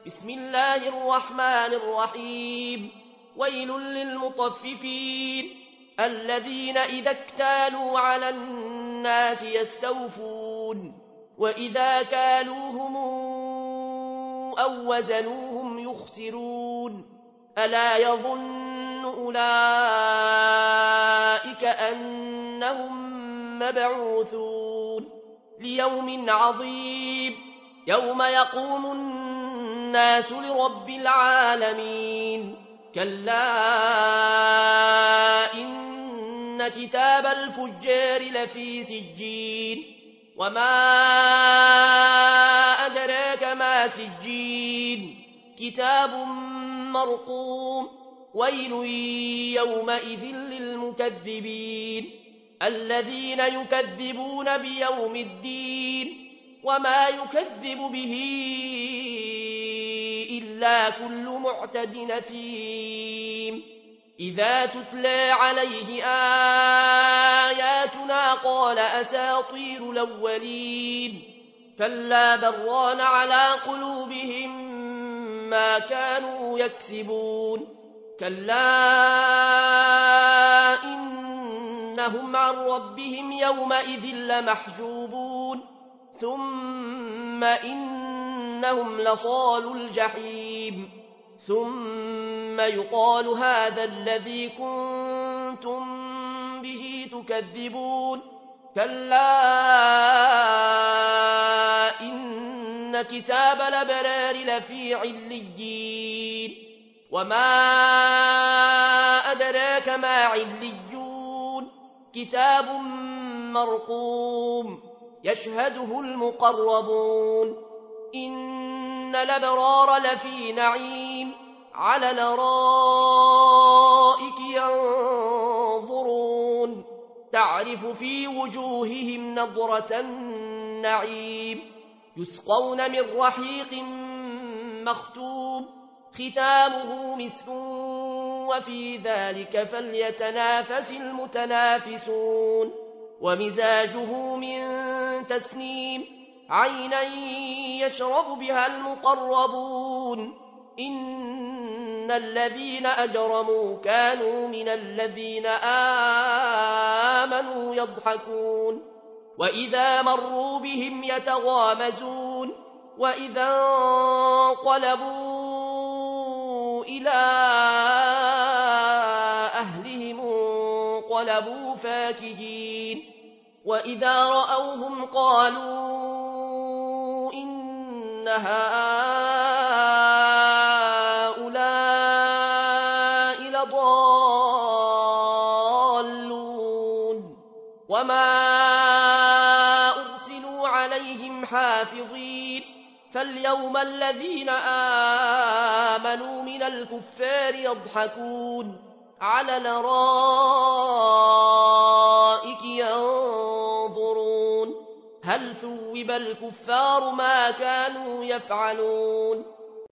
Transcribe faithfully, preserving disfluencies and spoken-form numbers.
بسم الله الرحمن الرحيم ويل للمطففين الذين إذا اكتالوا على الناس يستوفون وإذا كالوهم أو وزنوهم يخسرون ألا يظن أولئك أنهم مبعوثون ليوم عظيم يوم يقوم الناس لرب العالمين كلا إن كتاب الفجار لفي سجين وما أدراك ما سجين كتاب مرقوم ويل يومئذ للمكذبين الذين يكذبون بيوم الدين وما يكذب به إلا كل معتد نثيم إذا تتلى عليه آياتنا قال أساطير الأولين كلا بران على قلوبهم ما كانوا يكسبون كلا إنهم عن ربهم يومئذ لمحجوبون ثم إنهم لصالوا الجحيم ثم يقال هذا الذي كنتم به تكذبون كلا إن كتاب الأبرار لفي عليين وما أدراك ما عليون كتاب مرقوم يشهده المقربون إن الأبرار لفي نعيم على الأرائك ينظرون تعرف في وجوههم نضرة النعيم يسقون من رحيق مختوم ختامه مسك وفي ذلك فليتنافس المتنافسون ومزاجه من تسنيم عينا يشرب بها المقربون إن الذين أجرموا كانوا من الذين آمنوا يضحكون وإذا مروا بهم يتغامزون وإذا انقلبوا إلى أهلهم انقلبوا فاكهين وإذا رأوهم قالوا إن هؤلاء لضالون وما أرسلوا عليهم حافظين فاليوم الذين آمنوا من الكفار يضحكون على الأرائك ينظرون هل ثوب الكفار ما كانوا يفعلون